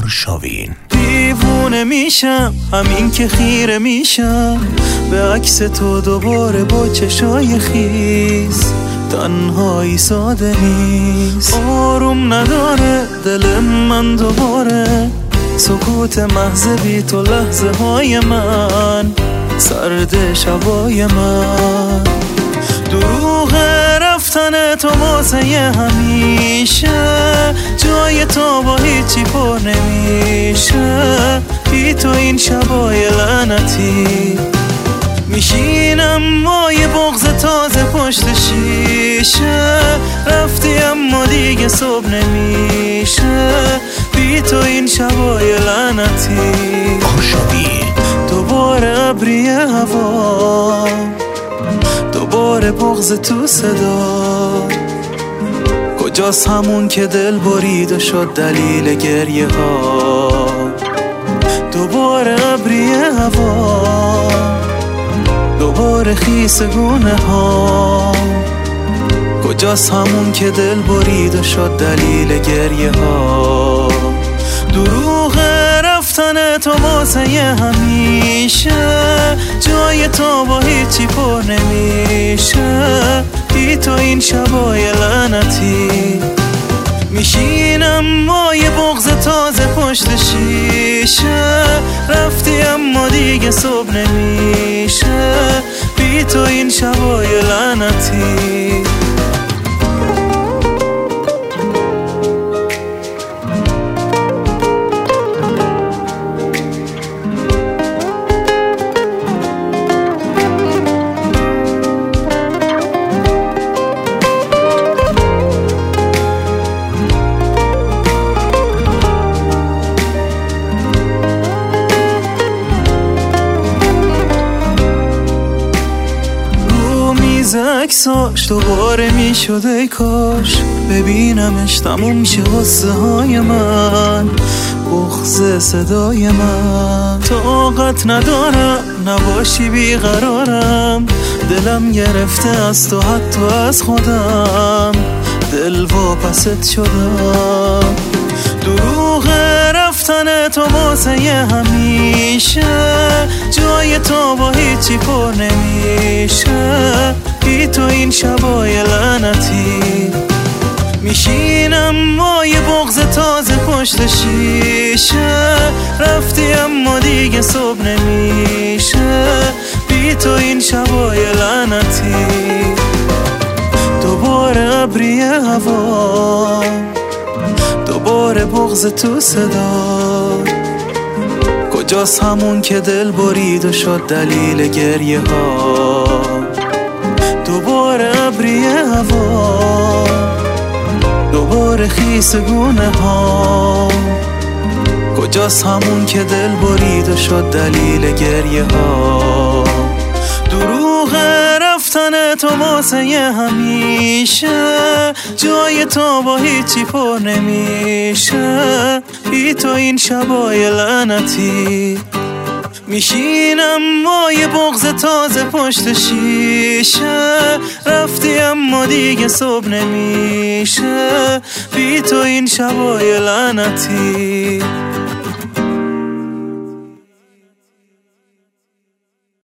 آرشاوین. دیوونه میشم همین که خیره میشم به عکس تو دوباره با چشای خیس. تنهایی ساده نیست، آروم نداره دل من دوباره. سکوت محض بی تو لحظه های من، سرد شبای من. دروغ رفتن تو واسه همیشه، جای تو با هیچی پر نمیشه. بی تو این شبای لعنتی میشینم با یه بغض تازه پشت شیشه. رفتی اما دیگه صبح نمیشه. بی تو این شبای لعنتی آرشاوین. دوباره ابری هوا، دوباره بغض تو صدا. کجاست همون که دل برید و شد دلیل گریه ها؟ دوباره ابری هوا، دوباره خیس گونه ها. کجاست همون که دل برید و شد دلیل گریه ها؟ دروغ رفتن تو واسه همیشه، جای تو با هیچی پر نمیشه. بی تو این شبای لعنتی میشینم با یه بغض تازه پشت شیشه. رفتی اما دیگه صبح نمیشه. بی تو این شبای لعنتی. عکساش دوباره میشد ای کاش ببینمش تموم شه غصه های من، بغض صدای من. طاقت ندارم نباشی بیقرارم، دلم گرفته از تو حتی از خودم، دل واپست شدم. دروغ رفتن تو واسه همیشه، جای تو با هیچی پر نمیشه. بی تو این شبای لعنتی میشینم با یه بغض تازه پشت شیشه. رفتی اما دیگه صبح نمیشه. بی تو این شبای لعنتی دوباره ابری هوا، دوباره بغض تو صدا. کجاست همون که دل برید و شد دلیل گریه ها؟ دوباره ابری هوا، دوباره خیس گونه ها. کجاست همون که دل برید و شد دلیل گریه ها؟ دروغ رفتن تو واسه همیشه، جای تو با هیچی پر نمیشه. بی تو این شبای لعنتی میشینم با یه بغض تازه پشت شیشه. رفتی اما دیگه صبح نمیشه. بی تو این شبای لعنتی